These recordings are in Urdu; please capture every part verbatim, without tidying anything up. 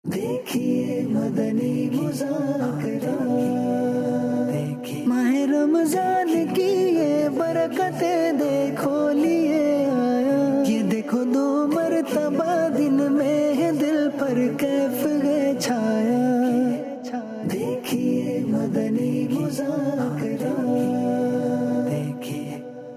دیکھیے مدنی مذاکرہ، دیکھیے ماہ رمضان کی یہ برکتیں دیکھو لیے آیا، یہ دیکھو دو مرتبہ دن میں ہے دل پر کیف ہے چھایا، دیکھیے مدنی مذاکرہ، دیکھیے۔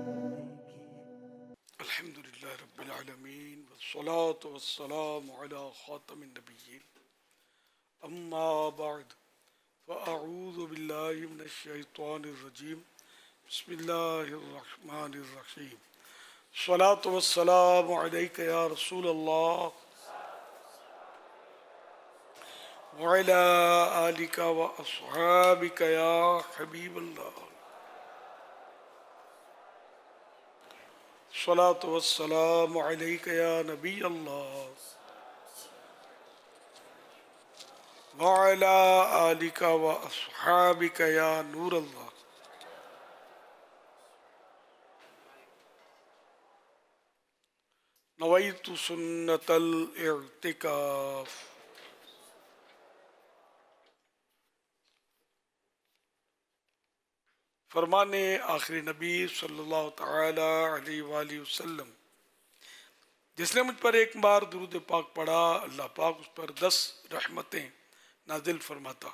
الحمدللہ رب العالمین والصلاة والسلام علی خاتم النبیین، اما بعد فاعوذ باللہ من الشیطان الرجیم، بسم اللہ الرحمن الرحیم۔ الصلاة والسلام علیک یا رسول اللہ وعلی آلک واصحابک یا حبیب اللہ، الصلاة والسلام علیک یا نبی اللہ وعلی آلک واصحابک یا نور اللہ۔ نویت سنت الاعتکاف۔ فرمان آخری نبی صلی اللہ تعالی علیہ وآلہ وسلم، جس نے مجھ پر ایک بار درود پاک پڑھا اللہ پاک اس پر دس رحمتیں نازل فرماتا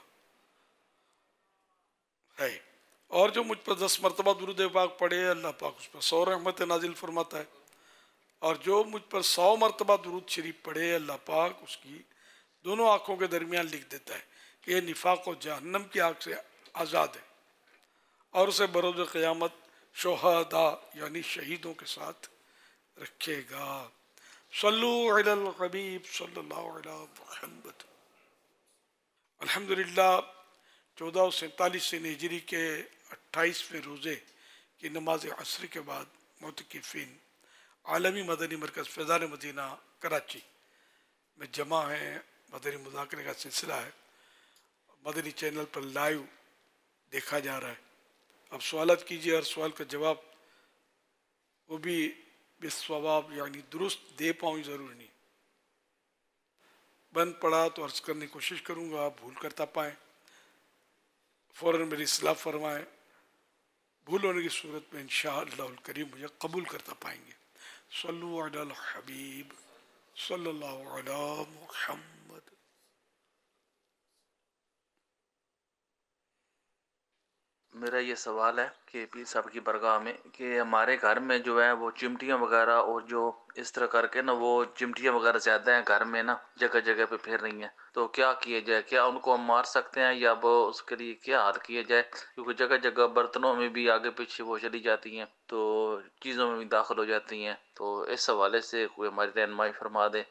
ہے، اور جو مجھ پر دس مرتبہ درود پاک پڑھے اللہ پاک اس پر سو رحمتیں نازل فرماتا ہے، اور جو مجھ پر سو مرتبہ درود شریف پڑھے اللہ پاک اس کی دونوں آنکھوں کے درمیان لکھ دیتا ہے کہ یہ نفاق و جہنم کی آگ سے آزاد ہے، اور اسے بروز قیامت شہداء یعنی شہیدوں کے ساتھ رکھے گا۔ صلو علی الحبیب صلی اللہ علیہ محمد۔ الحمدللہ چودہ سو سینتالیس ہجری کے اٹھائیسویں روزے کی نماز عصر کے بعد معتکفین عالمی مدنی مرکز فیضان مدینہ کراچی میں جمع ہیں۔ مدنی مذاکرے کا سلسلہ ہے، مدنی چینل پر لائیو دیکھا جا رہا ہے۔ اب سوالات کیجیے، ہر سوال کا جواب وہ بھی بالصواب یعنی درست دے پاؤں ضروری نہیں، بند پڑا تو عرض کرنے کی کوشش کروں گا، بھول کرتا پائیں فوراً میری اصلاح فرمائیں، بھول ہونے کی صورت میں انشاءاللہ الکریم مجھے قبول کرتا پائیں گے۔ صلو علی الحبیب صلی اللہ علی محمد۔ میرا یہ سوال ہے کہ پیر صاحب کی برگاہ میں کہ ہمارے گھر میں جو ہے وہ چمٹیاں وغیرہ اور جو اس طرح کر کے نا وہ چمٹیاں وغیرہ زیادہ ہیں گھر میں نا جگہ جگہ پہ پھر رہی ہیں، تو کیا کیے جائے؟ کیا ان کو ہم مار سکتے ہیں یا وہ اس کے لیے کیا حل کیے جائے؟ کیونکہ جگہ جگہ برتنوں میں بھی آگے پیچھے وہ چلی جاتی ہیں تو چیزوں میں بھی داخل ہو جاتی ہیں، تو اس حوالے سے کوئی ہماری رہنمائی فرما دے۔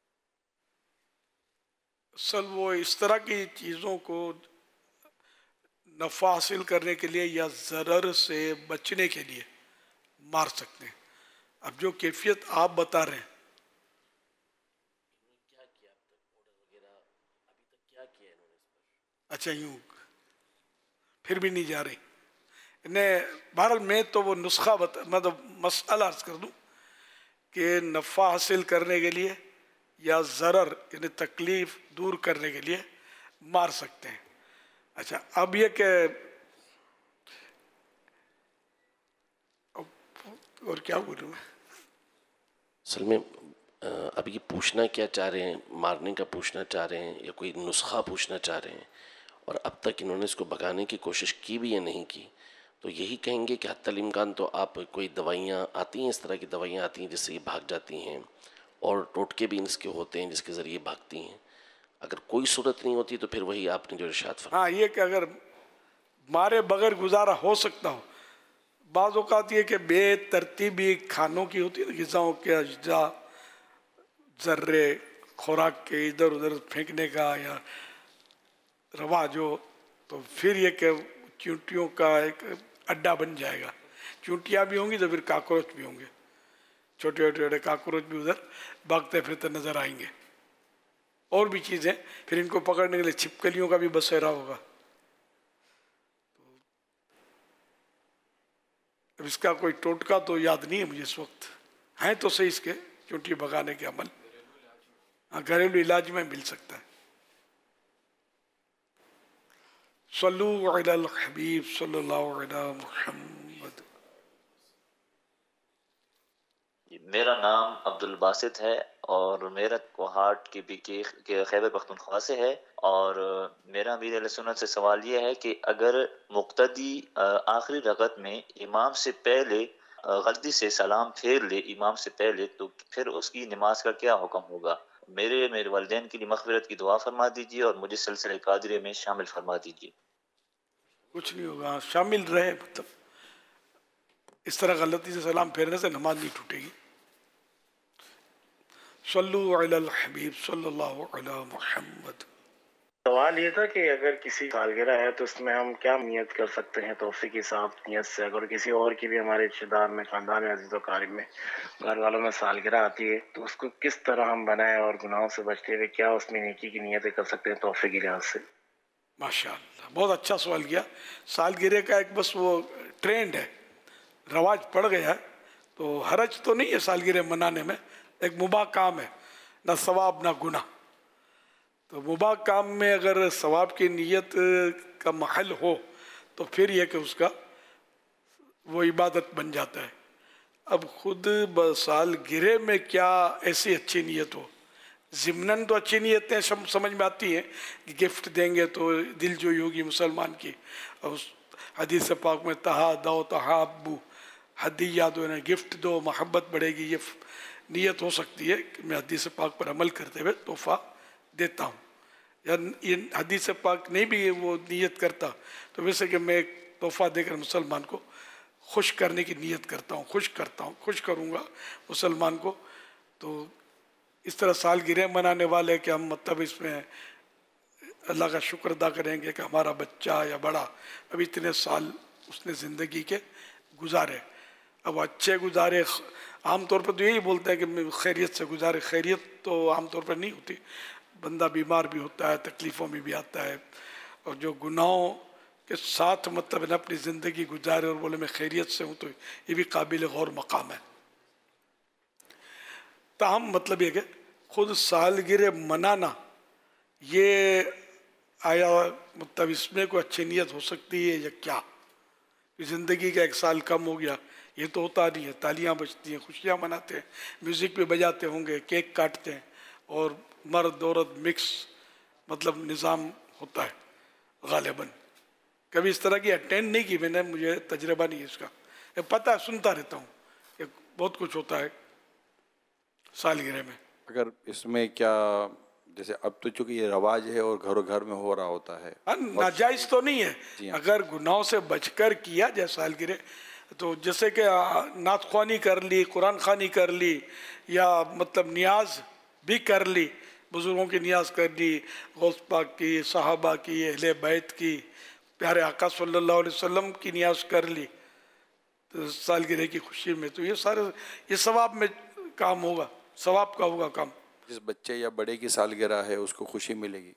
اصل وہ اس طرح کی چیزوں کو نفع حاصل کرنے کے لیے یا ضرر سے بچنے کے لیے مار سکتے ہیں۔ اب جو کیفیت آپ بتا رہے ہیں، اچھا یوں پھر بھی نہیں جا رہی انہیں، بہرحال میں تو وہ نسخہ بتا مطلب مسئلہ عرض کر دوں کہ نفع حاصل کرنے کے لیے یا ضرر یعنی تکلیف دور کرنے کے لیے مار سکتے ہیں۔ اچھا اب یہ کہ اور کیا بولوں میں، اصل میں اب یہ پوچھنا کیا چاہ رہے ہیں، مارنے کا پوچھنا چاہ رہے ہیں یا کوئی نسخہ پوچھنا چاہ رہے ہیں، اور اب تک انہوں نے اس کو بھگانے کی کوشش کی بھی یا نہیں کی، تو یہی کہیں گے کہ حتی الامکان تو آپ کوئی دوائیاں آتی ہیں، اس طرح کی دوائیاں آتی ہیں جس سے یہ بھاگ جاتی ہیں، اور ٹوٹکے بھی اس کے ہوتے ہیں جس کے ذریعے بھاگتی ہیں، اگر کوئی صورت نہیں ہوتی تو پھر وہی آپ نے جو ارشاد فرمایا۔ ہاں یہ کہ اگر مارے بغیر گزارا ہو سکتا ہو، بعض اوقات یہ کہ بے ترتیبی کھانوں کی ہوتی ہے، غذاؤں کے اجزاء ذرے خوراک کے ادھر ادھر پھینکنے کا یا رواج ہو، تو پھر یہ کہ چونٹیوں کا ایک اڈا بن جائے گا، چونٹیاں بھی ہوں گی تو پھر کاکروچ بھی ہوں گے، چھوٹے چھوٹے چھوٹے کاکروچ بھی ادھر بھاگتے پھرتے نظر آئیں گے، اور بھی چیزیں، پھر ان کو پکڑنے کے لیے چھپکلیوں کا بھی بسیرا ہوگا۔ اب اس کا کوئی ٹوٹکا تو یاد نہیں ہے مجھے اس وقت، ہیں تو صحیح اس کے چونٹی بھگانے کے عمل، ہاں گھریلو علاج میں مل سکتا ہے۔ صلو علی الحبیب صلی اللہ علی محمد. میرا نام عبد الباسط ہے اور میرا کوہاٹ کی بھی کے خیبر پختونخوا سے ہے، اور میرا امیر اہل سنت سے سوال یہ ہے کہ اگر مقتدی آخری رکعت میں امام سے پہلے غلطی سے سلام پھیر لے امام سے پہلے، تو پھر اس کی نماز کا کیا حکم ہوگا؟ میرے میرے والدین کے لیے مغفرت کی دعا فرما دیجیے اور مجھے سلسلہ قادریہ میں شامل فرما دیجیے. کچھ نہیں ہوگا، شامل رہے. مطلب اس طرح غلطی سے سلام پھیرنے سے نماز نہیں ٹوٹے گی. صلو علی الحبیب صلی اللہ علی محمد. سوال یہ تھا کہ اگر کسی سالگرہ ہے تو اس میں ہم کیا نیت کر سکتے ہیں تحفے کی صاحب نیت سے؟ اگر کسی اور کی بھی ہمارے رشتے دار میں خاندان میں عزیز و قارب میں گھر والوں میں سالگرہ آتی ہے تو اس کو کس طرح ہم بنائیں اور گناہوں سے بچتے ہوئے کیا اس میں نیکی کی نیتیں کر سکتے ہیں تحفے کی لحاظ سے؟ ماشاء اللہ، بہت اچھا سوال کیا. سالگرہ کا ایک بس وہ ٹرینڈ ہے، رواج پڑ گیا ہے. تو حرج تو نہیں ہے سالگرہ منانے میں، ایک مباح کام ہے، نہ ثواب نہ گناہ. تو مباح کام میں اگر ثواب کی نیت کا محل ہو تو پھر یہ کہ اس کا وہ عبادت بن جاتا ہے. اب خود سالگرہ میں کیا ایسی اچھی نیت ہو؟ ضمناً تو اچھی نیتیں سمجھ میں آتی ہیں کہ گفٹ دیں گے تو دل جوئی ہوگی مسلمان کی. اور اس حدیث پاک میں تہادو تحابو، ہدیہ دو، گفٹ دو محبت بڑھے گی. یہ نیت ہو سکتی ہے کہ میں حدیث پاک پر عمل کرتے ہوئے تحفہ دیتا ہوں. یا یہ حدیث پاک نہیں بھی وہ نیت کرتا تو ویسے کہ میں ایک تحفہ دے کر مسلمان کو خوش کرنے کی نیت کرتا ہوں، خوش کرتا ہوں خوش کروں گا مسلمان کو. تو اس طرح سالگرہ منانے والے کہ ہم مطلب اس میں اللہ کا شکر ادا کریں گے کہ ہمارا بچہ یا بڑا اب اتنے سال اس نے زندگی کے گزارے، اب اچھے گزارے. عام طور پر تو یہی بولتے ہیں کہ خیریت سے گزارے. خیریت تو عام طور پر نہیں ہوتی، بندہ بیمار بھی ہوتا ہے، تکلیفوں میں بھی آتا ہے. اور جو گناہوں کے ساتھ مطلب اپنی زندگی گزارے اور بولے میں خیریت سے ہوں، تو یہ بھی قابل غور مقام ہے. تاہم مطلب یہ کہ خود سالگرہ منانا یہ آیا مطلب اس میں کوئی اچھی نیت ہو سکتی ہے یا کیا؟ زندگی کا ایک سال کم ہو گیا، یہ تو ہوتا نہیں ہے. تالیاں بجتی ہیں، خوشیاں مناتے ہیں، میوزک بھی بجاتے ہوں گے، کیک کاٹتے ہیں، اور مرد عورت مکس مطلب نظام ہوتا ہے غالباً. کبھی اس طرح کی اٹینڈ نہیں کی میں نے، مجھے تجربہ نہیں ہے اس کا. پتہ ہے، سنتا رہتا ہوں کہ بہت کچھ ہوتا ہے سالگرہ میں. اگر اس میں کیا جیسے اب تو چونکہ یہ رواج ہے اور گھروں گھر میں ہو رہا ہوتا ہے، ناجائز تو نہیں ہے اگر گناہوں سے بچ کر کیا جائے سالگرہ. تو جیسے کہ نعت خوانی کر لی، قرآن خوانی کر لی، یا مطلب نیاز بھی کر لی، بزرگوں کی نیاز کر لی، غوث پاک کی، صحابہ کی، اہل بیت کی، پیارے آقا صلی اللہ علیہ وسلم کی نیاز کر لی تو سالگرہ کی خوشی میں، تو یہ سارے یہ ثواب میں کام ہوگا، ثواب کا ہوگا کام. جس بچے یا بڑے کی سالگرہ ہے اس کو خوشی ملے گی،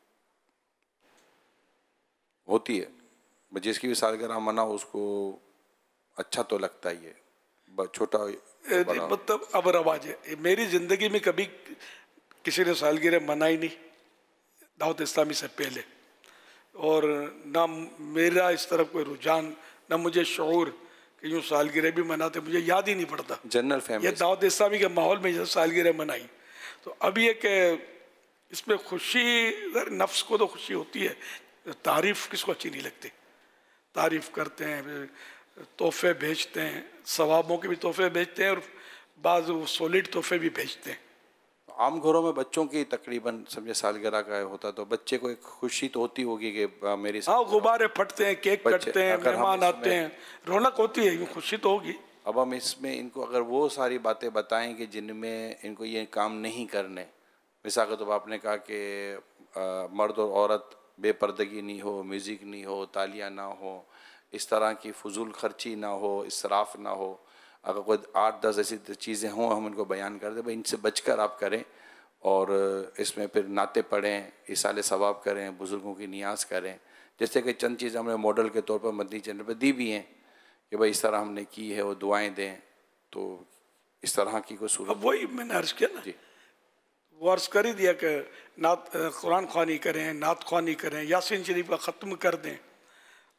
ہوتی ہے. جس کی بھی سالگرہ منا اس کو اچھا تو لگتا ہی ہے، چھوٹا مطلب اب رواج ہے. میری زندگی میں کبھی کسی نے سالگرہ منائی نہیں دعوت اسلامی سے پہلے، اور نہ میرا اس طرف کوئی رجحان، نہ مجھے شعور کہ یوں سالگرہ بھی مناتے، مجھے یاد ہی نہیں پڑتا. جنرل فیملی یہ دعوت اسلامی کے ماحول میں جیسے سالگرہ منائی. تو اب یہ کہ اس میں خوشی، نفس کو تو خوشی ہوتی ہے، تعریف کس کو اچھی نہیں لگتی. تعریف کرتے ہیں، تحفے بھیجتے ہیں، ثوابوں کے بھی تحفے بھیجتے ہیں، اور بعض سولڈ تحفے بھی بھیجتے ہیں. عام گھروں میں بچوں کی تقریباً سمجھے سالگرہ کا ہوتا تو بچے کو ایک خوشی تو ہوتی ہوگی کہ میری ہاں غبارے پھٹتے ہیں، کیک کٹتے ہیں، مہمان آتے ہیں، رونق ہوتی ہے، خوشی تو ہوگی. اب ہم اس میں ان کو اگر وہ ساری باتیں بتائیں کہ جن میں ان کو یہ کام نہیں کرنے، مثال کے طور پر آپ نے کہا کہ مرد اور عورت بے پردگی نہیں ہو، میوزک نہیں ہو، تالیاں نہ ہو، اس طرح کی فضول خرچی نہ ہو، اسراف نہ ہو. اگر کوئی آٹھ دس ایسی چیزیں ہوں ہم ان کو بیان کر دیں بھائی ان سے بچ کر آپ کریں، اور اس میں پھر نعتیں پڑھیں، ایصال ثواب کریں، بزرگوں کی نیاز کریں. جیسے کہ چند چیزیں ہم نے ماڈل کے طور پر مدنی چینل پہ دی بھی ہیں کہ بھائی اس طرح ہم نے کی ہے، وہ دعائیں دیں. تو اس طرح کی کوئی صورت. اب وہی میں نے عرض کیا نا، جی وہ عرض کر ہی دیا کہ نعت قرآن خوانی کریں، نعت خوانی کریں، یاسین شریف کا ختم کر دیں،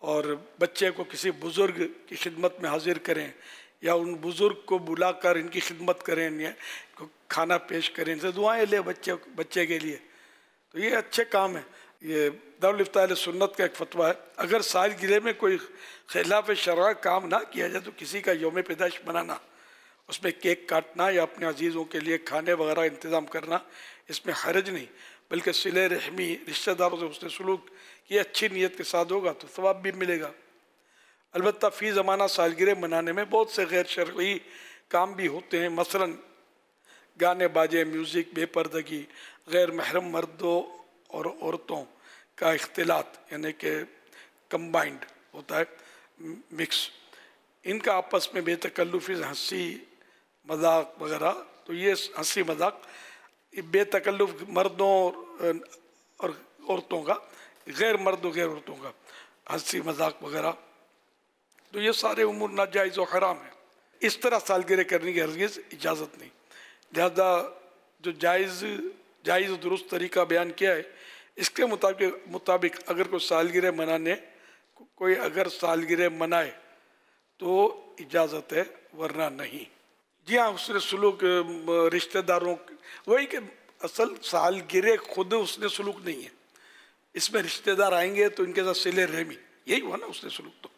اور بچے کو کسی بزرگ کی خدمت میں حاضر کریں یا ان بزرگ کو بلا کر ان کی خدمت کریں، ان کو کھانا پیش کریں، ان سے دعائیں لیں بچے بچے کے لیے، تو یہ اچھے کام ہیں۔ یہ دارالفتاء اہل سنت کا ایک فتویٰ ہے، اگر سالگرہ میں کوئی خلاف شرع کام نہ کیا جائے تو کسی کا یوم پیدائش منانا، اس میں کیک کاٹنا یا اپنے عزیزوں کے لیے کھانے وغیرہ انتظام کرنا، اس میں حرج نہیں، بلکہ صلہ رحمی، رشتہ داروں سے حسن سلوک کی اچھی نیت کے ساتھ ہوگا تو ثواب بھی ملے گا۔ البتہ فی زمانہ سالگرہ منانے میں بہت سے غیر شرعی کام بھی ہوتے ہیں، مثلا گانے باجے، میوزک، بے پردگی، غیر محرم مردوں اور عورتوں کا اختلاط، یعنی کہ کمبائنڈ ہوتا ہے، مکس، ان کا آپس میں بے تکلفی، ہنسی مذاق وغیرہ، تو یہ ہنسی مذاق بے تکلف مردوں اور عورتوں کا، غیر مرد و غیر عورتوں کا ہنسی مذاق وغیرہ، تو یہ سارے امور ناجائز و حرام ہیں۔ اس طرح سالگرہ کرنے کی ہرگز اجازت نہیں، لہذا جو جائز جائز و درست طریقہ بیان کیا ہے اس کے مطابق مطابق اگر کوئی سالگرہ منانے کوئی اگر سالگرہ منائے تو اجازت ہے، ورنہ نہیں۔ جی ہاں، حسن سلوک رشتہ داروں، وہی کہ اصل سالگرہ خود حسن سلوک نہیں ہے، اس میں رشتہ دار آئیں گے تو ان کے ساتھ صلہ رحمی، یہی ہوا نا حسن سلوک۔ تو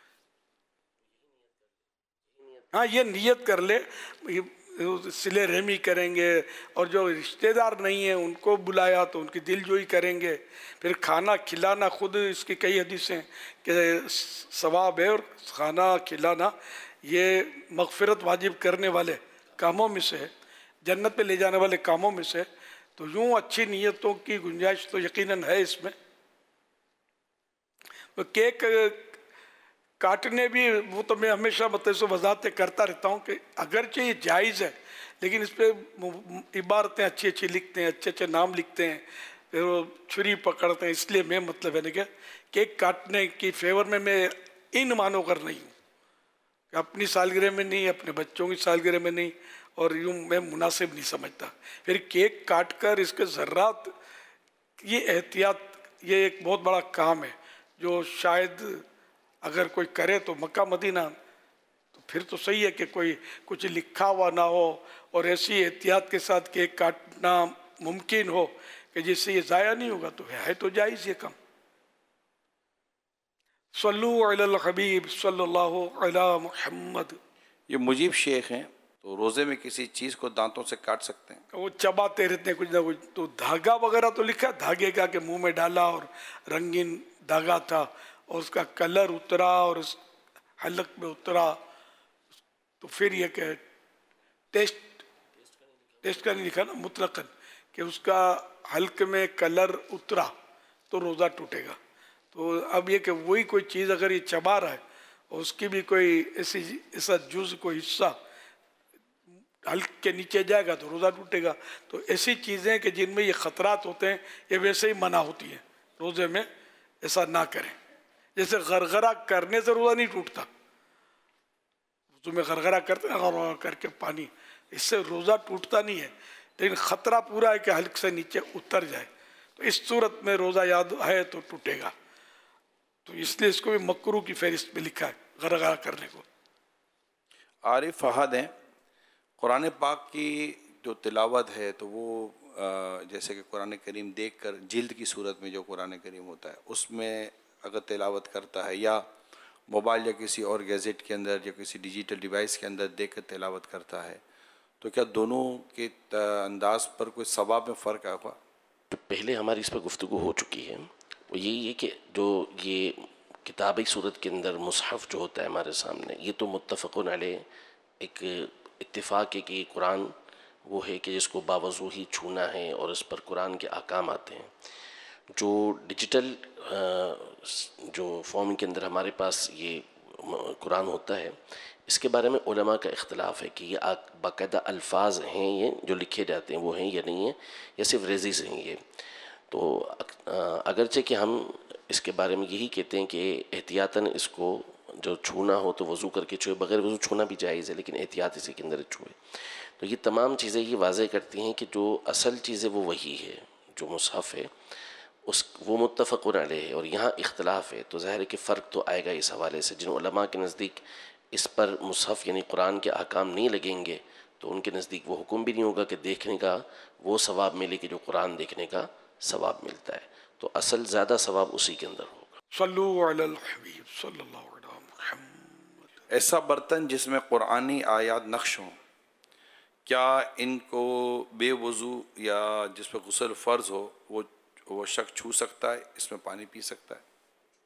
ہاں، یہ نیت کر لے صلہ رحمی کریں گے، اور جو رشتہ دار نہیں ہیں ان کو بلایا تو ان کی دل جوئی کریں گے، پھر کھانا کھلانا، خود اس کی کئی حدیثیں کہ ثواب ہے، اور کھانا کھلانا یہ مغفرت واجب کرنے والے کاموں میں سے ہے، جنت پہ لے جانے والے کاموں میں سے، تو یوں اچھی نیتوں کی گنجائش تو یقیناً ہے اس میں۔ تو کیک کاٹنے بھی، وہ تو میں ہمیشہ مطلب سے وضاحت کرتا رہتا ہوں کہ اگرچہ یہ جائز ہے لیکن اس پہ عبارتیں اچھی اچھی لکھتے ہیں، اچھے اچھے نام لکھتے ہیں، پھر وہ چھری پکڑتے ہیں، اس لیے میں مطلب ہے نا کہ کیک کاٹنے کی فیور میں میں ان مانو کر نہیں ہوں کہ اپنی سالگرہ میں نہیں، اپنے بچوں کی سالگرہ میں نہیں، اور یوں میں مناسب نہیں سمجھتا۔ پھر کیک کاٹ کر اس کے ذرات، یہ احتیاط، یہ ایک بہت بڑا کام ہے جو شاید اگر کوئی کرے تو مکہ مدینہ، تو پھر تو صحیح ہے کہ کوئی کچھ لکھا ہوا نہ ہو اور ایسی احتیاط کے ساتھ کیک کاٹنا ممکن ہو کہ جس سے یہ ضائع نہیں ہوگا، تو ہے تو جائز یہ کام۔ صلو علی الحبیب صلی اللہ علی محمد۔ یہ مجیب شیخ ہیں، تو روزے میں کسی چیز کو دانتوں سے کاٹ سکتے ہیں؟ وہ چباتے رہتے ہیں کچھ نہ کچھ، تو دھاگا وغیرہ تو لکھا، دھاگے کا کہ منہ میں ڈالا اور رنگین دھاگا تھا اور اس کا کلر اترا اور اس حلق میں اترا، تو پھر یہ کہ ٹیسٹ ٹیسٹ کا نہیں لکھا نا مطلقاً، کہ اس کا حلق میں کلر اترا تو روزہ ٹوٹے گا۔ تو اب یہ کہ وہی کوئی چیز اگر یہ چبا رہا ہے اور اس کی بھی کوئی ایسی ایسا جز کوئی حصہ حلق کے نیچے جائے گا تو روزہ ٹوٹے گا۔ تو ایسی چیزیں کہ جن میں یہ خطرات ہوتے ہیں یہ ویسے ہی منع ہوتی ہیں، روزے میں ایسا نہ کریں۔ جیسے غرغرہ کرنے سے روزہ نہیں ٹوٹتا، وضو میں غرغرہ کرتے ہیں غرغرہ کر کے پانی، اس سے روزہ ٹوٹتا نہیں ہے، لیکن خطرہ پورا ہے کہ حلق سے نیچے اتر جائے، تو اس صورت میں روزہ یاد ہے تو ٹوٹے گا۔ تو اس لیے اس کو بھی مکروہ کی فہرست میں لکھا ہے غرغرہ کرنے کو۔ عارف فہد ہیں، قرآن پاک کی جو تلاوت ہے تو وہ جیسے کہ قرآن کریم دیکھ کر جلد کی صورت میں جو قرآن کریم ہوتا ہے اس میں اگر تلاوت کرتا ہے، یا موبائل یا کسی اور گیزٹ کے اندر یا کسی ڈیجیٹل ڈیوائس کے اندر دیکھ کر تلاوت کرتا ہے، تو کیا دونوں کے انداز پر کوئی ثواب میں فرق آئے گا؟ پہلے ہماری اس پر گفتگو ہو چکی ہے، وہ یہی ہے کہ جو یہ کتابی صورت کے اندر مصحف جو ہوتا ہے ہمارے سامنے، یہ تو متفقن علیہ ایک اتفاق ہے کہ قرآن وہ ہے کہ جس کو باوضو ہی چھونا ہے اور اس پر قرآن کے احکام آتے ہیں۔ جو ڈیجیٹل جو فارم کے اندر ہمارے پاس یہ قرآن ہوتا ہے، اس کے بارے میں علماء کا اختلاف ہے کہ یہ باقاعدہ الفاظ ہیں یہ جو لکھے جاتے ہیں وہ ہیں یا نہیں ہیں، یا صرف ریزی سے ہیں یہ۔ تو اگرچہ کہ ہم اس کے بارے میں یہی کہتے ہیں کہ احتیاطاً اس کو جو چھونا ہو تو وضو کر کے چھوئے، بغیر وضو چھونا بھی جائز ہے لیکن احتیاط اسی کے اندر چھوئے۔ تو یہ تمام چیزیں یہ واضح کرتی ہیں کہ جو اصل چیزیں وہ وہی ہے، جو مصحف ہے اس وہ متفقون علیہ ہے، اور یہاں اختلاف ہے، تو ظاہر ہے کہ فرق تو آئے گا اس حوالے سے۔ جن علماء کے نزدیک اس پر مصحف یعنی قرآن کے احکام نہیں لگیں گے تو ان کے نزدیک وہ حکم بھی نہیں ہوگا کہ دیکھنے کا وہ ثواب ملے کہ جو قرآن دیکھنے کا ثواب ملتا ہے، تو اصل زیادہ ثواب اسی کے اندر ہوگا۔ صلو علی الحبیب صلی اللہ علیہ محمد۔ ایسا برتن جس میں قرآنی آیات نقش ہوں، کیا ان کو بے وضو یا جس پہ غسل فرض ہو وہ وہ شخص چھو سکتا ہے، اس میں پانی پی سکتا ہے؟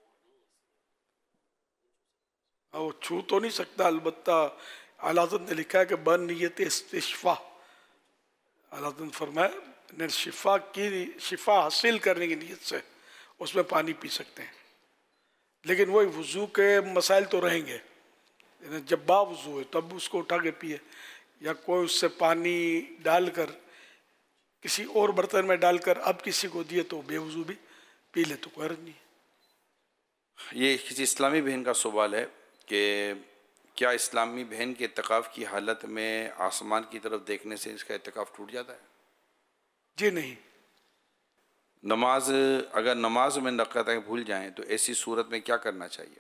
وہ چھو تو نہیں سکتا، البتہ اعلیٰ حضرت نے لکھا ہے کہ بن نیت استشفا، اعلیٰ حضرت نے فرمایا شفا کی شفا حاصل کرنے کی نیت سے اس میں پانی پی سکتے ہیں، لیکن وہی وضو کے مسائل تو رہیں گے، جب با وضو ہے تب اس کو اٹھا کے پیے، یا کوئی اس سے پانی ڈال کر کسی اور برتن میں ڈال کر اب کسی کو دیے تو بے وضو بھی پی لے تو کوئی حرج نہیں ہے۔ یہ کسی اسلامی بہن کا سوال ہے کہ کیا اسلامی بہن کے اعتکاف کی حالت میں آسمان کی طرف دیکھنے سے اس کا اعتکاف ٹوٹ جاتا ہے؟ جی نہیں۔ نماز اگر نماز میں رکعتیں بھول جائیں تو ایسی صورت میں کیا کرنا چاہیے؟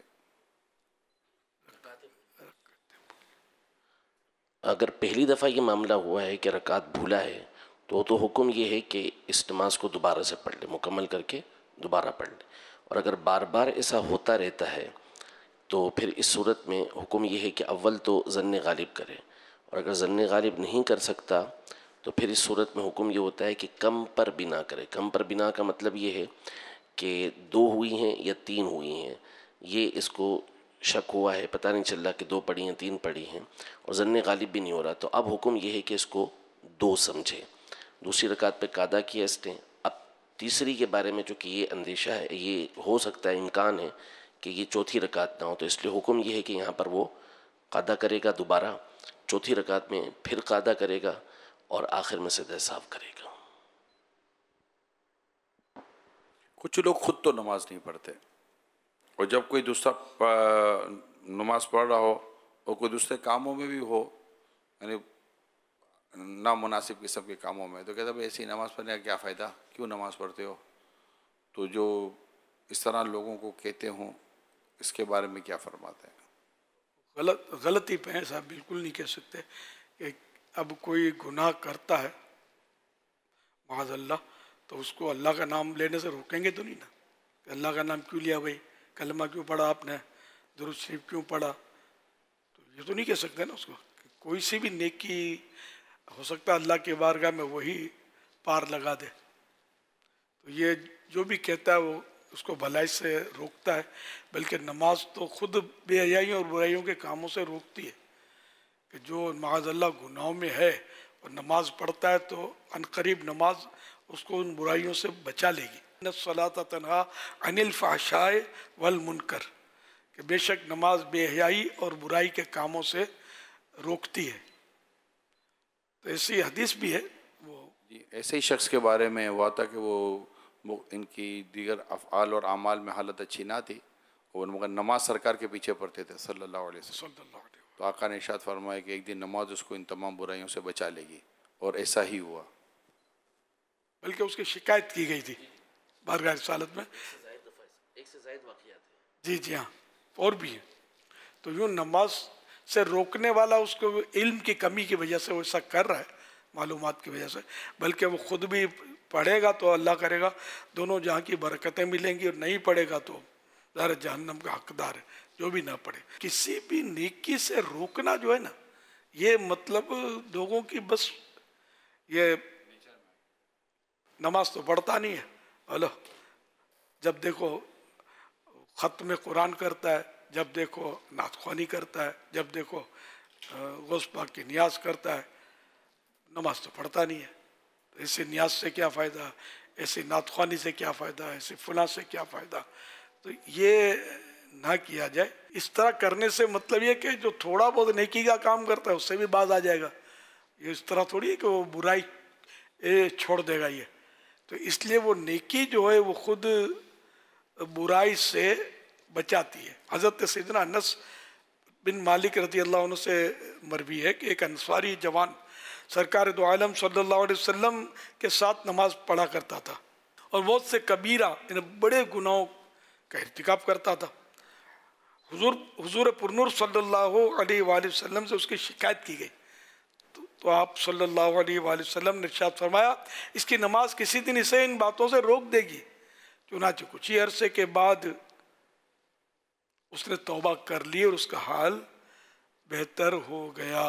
اگر پہلی دفعہ یہ معاملہ ہوا ہے کہ رکعت بھولا ہے تو تو حکم یہ ہے کہ اس نماز کو دوبارہ سے پڑھ لے، مکمل کر کے دوبارہ پڑھ لے، اور اگر بار بار ایسا ہوتا رہتا ہے تو پھر اس صورت میں حکم یہ ہے کہ اول تو ظن غالب کرے، اور اگر ظن غالب نہیں کر سکتا تو پھر اس صورت میں حکم یہ ہوتا ہے کہ کم پر بنا کرے۔ کم پر بنا کا مطلب یہ ہے کہ دو ہوئی ہیں یا تین ہوئی ہیں، یہ اس کو شک ہوا ہے، پتہ نہیں چل رہا کہ دو پڑھی ہیں تین پڑھی ہیں، اور ظن غالب بھی نہیں ہو رہا، تو اب حکم یہ ہے کہ اس کو دو سمجھے، دوسری رکعت پہ قاعدہ کیا اس نے۔ اب تیسری کے بارے میں چونکہ یہ اندیشہ ہے، یہ ہو سکتا ہے، امکان ہے کہ یہ چوتھی رکعت نہ ہو، تو اس لیے حکم یہ ہے کہ یہاں پر وہ قاعدہ کرے گا دوبارہ، چوتھی رکعت میں پھر قاعدہ کرے گا اور آخر میں سجدہ صاف کرے گا۔ کچھ لوگ خود تو نماز نہیں پڑھتے، اور جب کوئی دوسرا نماز پڑھ رہا ہو اور کوئی دوسرے کاموں میں بھی ہو، یعنی نامناسب قسم کے کاموں میں، تو کہتا ہے ایسی نماز پڑھنے کا کیا فائدہ، کیوں نماز پڑھتے ہو؟ تو جو اس طرح لوگوں کو کہتے ہوں اس کے بارے میں کیا فرماتے ہیں؟ غلط غلطی پہ ہیں صاحب، بالکل نہیں کہہ سکتے کہ اب کوئی گناہ کرتا ہے معاذ اللہ تو اس کو اللہ کا نام لینے سے روکیں گے تو نہیں نا، کہ اللہ کا نام کیوں لیا بھائی، کلمہ کیوں پڑھا آپ نے، درود شریف کیوں پڑھا، تو یہ تو نہیں کہہ سکتے نا اس کو، کہ کوئی سی بھی نیکی ہو سکتا ہے اللہ کی بارگاہ میں وہی پار لگا دے، تو یہ جو بھی کہتا ہے وہ اس کو بھلائی سے روکتا ہے، بلکہ نماز تو خود بے حیائیوں اور برائیوں کے کاموں سے روکتی ہے، کہ جو معاذ اللہ گناہوں میں ہے اور نماز پڑھتا ہے تو عنقریب نماز اس کو ان برائیوں سے بچا لے گی۔ ان الصلاۃ تنہا عن الفحشاء والمنکر، کہ بے شک نماز بے حیائی اور برائی کے کاموں سے روکتی ہے، تو ایسی حدیث بھی ہے۔ وہ جی ایسے ہی شخص کے بارے میں ہوا تھا کہ وہ ان کی دیگر افعال اور اعمال میں حالت اچھی نہ تھی، اور مگر نماز سرکار کے پیچھے پڑھتے تھے صلی اللہ علیہ وسلم، صلی اللہ علیہ وسلم، تو آقا نے ارشاد فرمایا کہ ایک دن نماز اس کو ان تمام برائیوں سے بچا لے گی، اور ایسا ہی ہوا۔ بلکہ اس کی شکایت کی گئی تھی بارگاہ رسالت میں، ایک سے زائد واقعات ہیں۔ جی جی ہاں، اور بھی ہیں، تو یوں نماز سے روکنے والا اس کو علم کی کمی کی وجہ سے وہ ایسا کر رہا ہے، معلومات کی وجہ سے، بلکہ وہ خود بھی پڑھے گا تو اللہ کرے گا دونوں جہاں کی برکتیں ملیں گی، اور نہیں پڑھے گا تو ظاہر جہنم کا حقدار ہے جو بھی نہ پڑھے۔ کسی بھی نیکی سے روکنا جو ہے نا، یہ مطلب لوگوں کی بس یہ نماز تو پڑھتا نہیں ہے، ہلو جب دیکھو ختم قرآن کرتا ہے، جب دیکھو نعت خوانی کرتا ہے، جب دیکھو غوث پاک کی نیاز کرتا ہے، نماز تو پڑھتا نہیں ہے۔ ایسے نیاز سے کیا فائدہ، ایسے نعت خوانی سے کیا فائدہ، ایسے فلاں سے کیا فائدہ، تو یہ نہ کیا جائے۔ اس طرح کرنے سے مطلب یہ کہ جو تھوڑا بہت نیکی کا کام کرتا ہے اس سے بھی باز آ جائے گا، یہ اس طرح تھوڑی ہے کہ وہ برائی چھوڑ دے گا۔ یہ تو اس لیے وہ نیکی جو ہے وہ خود برائی سے بچاتی ہے۔ حضرت سیدنا انس بن مالک رضی اللہ عنہ سے مروی ہے کہ ایک انصاری جوان سرکار دو عالم صلی اللہ علیہ وسلم کے ساتھ نماز پڑھا کرتا تھا، اور بہت سے کبیرہ یعنی بڑے گناہوں کا ارتکاب کرتا تھا۔ حضور حضور پرنور صلی اللہ علیہ وآلہ وسلم سے اس کی شکایت کی گئی تو, تو آپ صلی اللہ علیہ وآلہ وسلم نے ارشاد فرمایا اس کی نماز کسی دن اسے ان باتوں سے روک دے گی۔ چنانچہ کچھ ہی عرصے کے بعد اس نے توبہ کر لی اور اس کا حال بہتر ہو گیا۔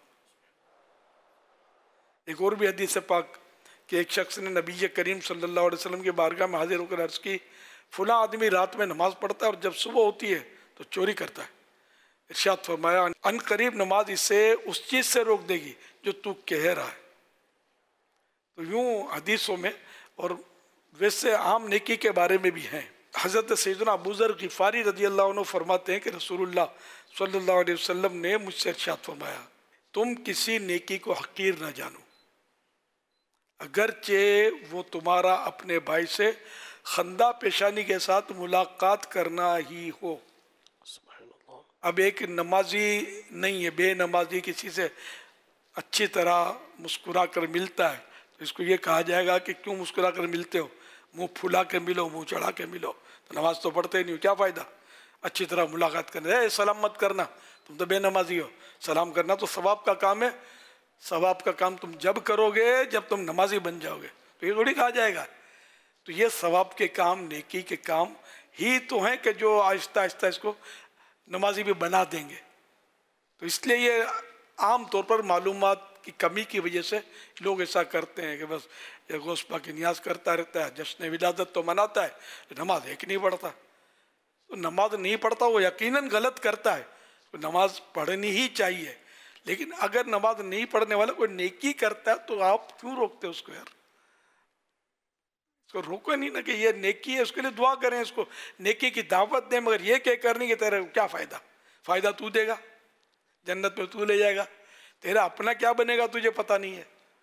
ایک اور بھی حدیث پاک کہ ایک شخص نے نبی کریم صلی اللہ علیہ وسلم کی بارگاہ میں حاضر ہو کر عرض کی فلاں آدمی رات میں نماز پڑھتا ہے اور جب صبح ہوتی ہے تو چوری کرتا ہے۔ ارشاد فرمایا ان قریب نماز اسے اس چیز سے روک دے گی جو تو کہہ رہا ہے۔ تو یوں حدیثوں میں اور ویسے عام نیکی کے بارے میں بھی ہیں۔ حضرت سیدنا ابو ذر غفاری رضی اللہ عنہ فرماتے ہیں کہ رسول اللہ صلی اللہ علیہ وسلم نے مجھ سے ارشاد فرمایا تم کسی نیکی کو حقیر نہ جانو اگرچہ وہ تمہارا اپنے بھائی سے خندہ پیشانی کے ساتھ ملاقات کرنا ہی ہو۔ اب ایک نمازی نہیں ہے، بے نمازی کسی سے اچھی طرح مسکرا کر ملتا ہے تو اس کو یہ کہا جائے گا کہ کیوں مسکرا کر ملتے ہو، منہ پھلا کے ملو، منہ چڑھا کے ملو، تو نماز تو پڑھتے ہی نہیں ہو، کیا فائدہ اچھی طرح ملاقات کرنے۔ اے سلام مت کرنا، تم تو بے نمازی ہو، سلام کرنا تو ثواب کا کام ہے، ثواب کا کام تم جب کرو گے جب تم نمازی بن جاؤ گے، تو یہ تھوڑی کہا جائے گا۔ تو یہ ثواب کے کام، نیکی کے کام ہی تو ہیں کہ جو آہستہ آہستہ اس کو نمازی بھی بنا دیں گے۔ تو اس لیے یہ عام طور پر معلومات کی کمی کی وجہ سے لوگ ایسا کرتے ہیں کہ بس یہ غوث پاک کی نیاز کرتا رہتا ہے، جشن ولادت تو مناتا ہے، نماز ایک نہیں پڑھتا۔ تو نماز نہیں پڑھتا وہ یقیناً غلط کرتا ہے، نماز پڑھنی ہی چاہیے، لیکن اگر نماز نہیں پڑھنے والا کوئی نیکی کرتا ہے تو آپ کیوں روکتے اس کو یار؟ اس کو روکو نہیں نا کہ یہ نیکی ہے، اس کے لیے دعا کریں، اس کو نیکی کی دعوت دیں، مگر یہ کہ کرنے کی تیرا کیا فائدہ؟ فائدہ تو دے گا، جنت میں تو لے جائے گا، تیرا اپنا کیا بنے گا تجھے پتہ نہیں ہے۔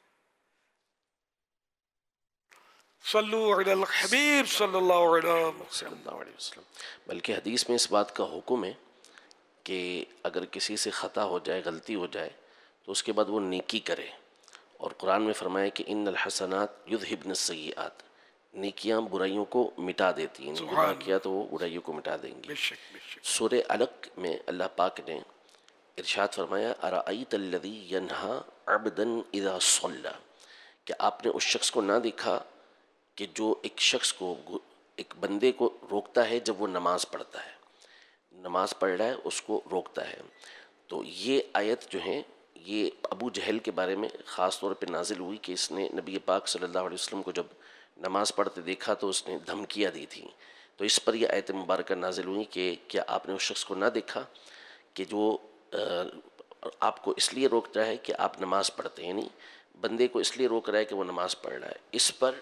صلو علی الحبیب صلی اللہ علیہ وسلم۔ بلکہ حدیث میں اس بات کا حکم ہے کہ اگر کسی سے خطا ہو جائے، غلطی ہو جائے تو اس کے بعد وہ نیکی کرے، اور قرآن میں فرمایا کہ ان الحسنات یذہبن السیئات، نیکیاں برائیوں کو مٹا دیتی ہیں، گناہ کیا تو وہ برائیوں کو مٹا دیں گی۔ سورہ علق میں اللہ پاک نے ارشاد فرمایا ارأیت الذی ینہا عبدا اذا صلی، کہ آپ نے اس شخص کو نہ دیکھا کہ جو ایک شخص کو، ایک بندے کو روکتا ہے جب وہ نماز پڑھتا ہے، نماز پڑھ رہا ہے اس کو روکتا ہے۔ تو یہ آیت جو ہیں یہ ابو جہل کے بارے میں خاص طور پہ نازل ہوئی کہ اس نے نبی پاک صلی اللہ علیہ وسلم کو جب نماز پڑھتے دیکھا تو اس نے دھمکیاں دی تھیں، تو اس پر یہ آیت مبارکہ نازل ہوئی کہ کیا آپ نے اس شخص کو نہ دیکھا کہ جو آپ کو اس لیے روک رہا ہے کہ آپ نماز پڑھتے ہیں، یعنی بندے کو اس لیے روک رہا ہے کہ وہ نماز پڑھ رہا ہے۔ اس پر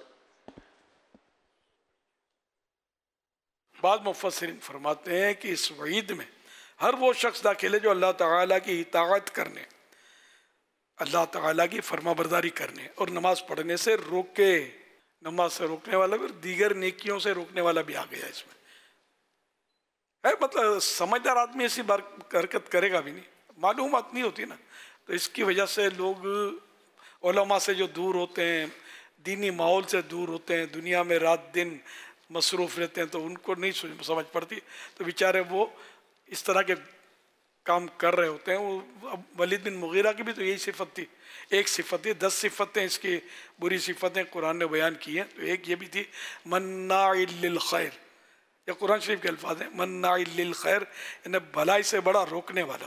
بعض مفسرین فرماتے ہیں کہ اس وعید میں ہر وہ شخص داخل ہے جو اللہ تعالیٰ کی اطاعت کرنے، اللہ تعالیٰ کی فرما برداری کرنے اور نماز پڑھنے سے روکے، نماز سے روکنے والا بھی اور دیگر نیکیوں سے روکنے والا بھی آ گیا اس میں ہے۔ مطلب سمجھدار آدمی ایسی بار حرکت کرے گا بھی نہیں، معلومات نہیں ہوتی نا، تو اس کی وجہ سے لوگ علماء سے جو دور ہوتے ہیں، دینی ماحول سے دور ہوتے ہیں، دنیا میں رات دن مصروف رہتے ہیں، تو ان کو نہیں سمجھ پڑتی، تو بیچارے وہ اس طرح کے کام کر رہے ہوتے ہیں۔ وہ ولید بن مغیرہ کی بھی تو یہی صفت تھی، ایک صفت تھی، دس صفتیں اس کی بری صفتیں قرآن نے بیان کی ہیں، تو ایک یہ بھی تھی مناع للخیر، یہ قرآن شریف کے الفاظ ہیں، مناع للخیر یعنی بھلائی سے بڑا روکنے والا۔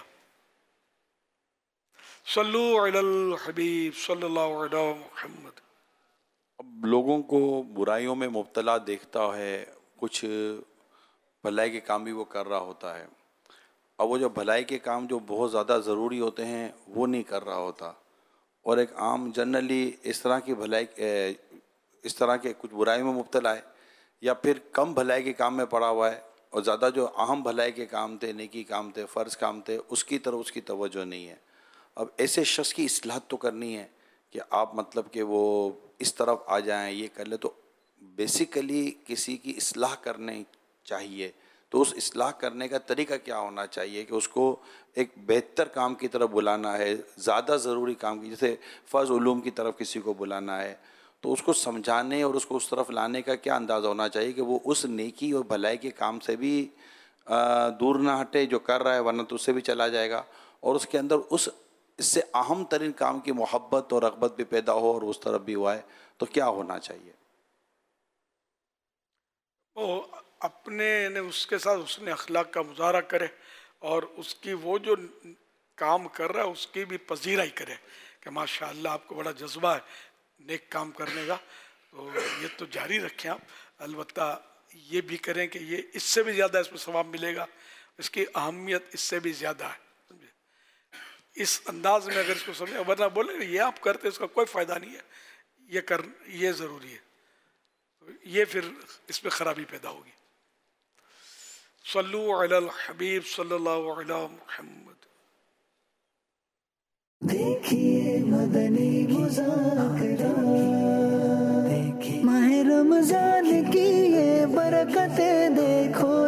صلو علی الحبیب صلی اللہ علیہ محمد۔ اب لوگوں کو برائیوں میں مبتلا دیکھتا ہے، کچھ بھلائی کے کام بھی وہ کر رہا ہوتا ہے، اب وہ جو بھلائی کے کام جو بہت زیادہ ضروری ہوتے ہیں وہ نہیں کر رہا ہوتا، اور ایک عام جنرلی اس طرح کی بھلائی اس طرح کے کچھ برائیوں میں مبتلا ہے، یا پھر کم بھلائی کے کام میں پڑا ہوا ہے، اور زیادہ جو اہم بھلائی کے کام تھے، نیکی کام تھے، فرض کام تھے، اس کی طرف اس کی توجہ نہیں ہے۔ اب ایسے شخص کی اصلاح تو کرنی ہے کہ آپ مطلب کہ وہ اس طرف آ جائیں، یہ کر لیں، تو بیسیکلی کسی کی اصلاح کرنے چاہیے، تو اس اصلاح کرنے کا طریقہ کیا ہونا چاہیے کہ اس کو ایک بہتر کام کی طرف بلانا ہے، زیادہ ضروری کام کی، جیسے فرض علوم کی طرف کسی کو بلانا ہے، تو اس کو سمجھانے اور اس کو اس طرف لانے کا کیا اندازہ ہونا چاہیے کہ وہ اس نیکی اور بھلائی کے کام سے بھی دور نہ ہٹے جو کر رہا ہے، ورنہ تو اس سے بھی چلا جائے گا، اور اس کے اندر اس اس سے اہم ترین کام کی محبت اور رغبت بھی پیدا ہو اور اس طرف بھی ہوا ہے، تو کیا ہونا چاہیے؟ وہ اپنے نے اس کے ساتھ اس نے اخلاق کا مظاہرہ کرے اور اس کی وہ جو کام کر رہا ہے اس کی بھی پذیرائی کرے کہ ماشاء اللہ آپ کو بڑا جذبہ ہے نیک کام کرنے کا، تو یہ تو جاری رکھیں آپ، البتہ یہ بھی کریں کہ یہ اس سے بھی زیادہ اس میں ثواب ملے گا، اس کی اہمیت اس سے بھی زیادہ ہے، سمجھے؟ اس انداز میں اگر اس کو سمجھے، ورنہ بولے کہ یہ آپ کرتے اس کا کوئی فائدہ نہیں ہے، یہ کر یہ ضروری ہے، یہ پھر اس میں خرابی پیدا ہوگی۔ صلو علی الحبیب صلی اللہ علی محمد۔ دیکھیے مدنی مذاکرہ، ماہ رمضان کی یہ برکتیں دیکھو